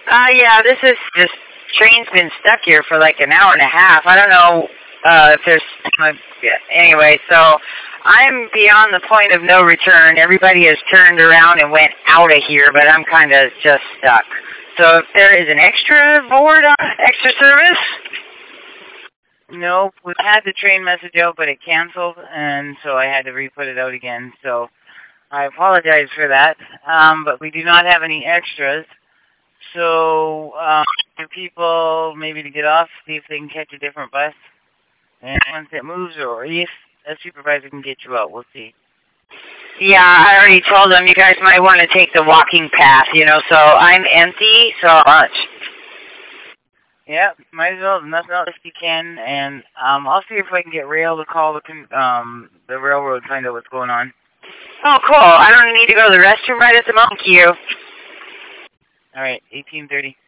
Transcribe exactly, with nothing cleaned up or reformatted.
Uh, yeah, this is this train's been stuck here for like an hour and a half. I don't know uh, if there's uh, yeah, anyway. So I'm beyond the point of no return. Everybody has turned around and went out of here, but I'm kind of just stuck. So if there is an extra board on extra service. Nope, we had the train message out, but it canceled, and so I had to re-put it out again. So I apologize for that, um, but we do not have any extras. So um, for people maybe to get off, see if they can catch a different bus, and once it moves, or if a supervisor can get you out, we'll see. Yeah, I already told them you guys might want to take the walking path, you know. So I'm empty, so much. Yeah, might as well. Nothing else if you can, and um, I'll see if I can get Rail to call the um the railroad and find out what's going on. Oh, cool. I don't need to go to the restroom right at the moment. Thank you. All right, eighteen thirty.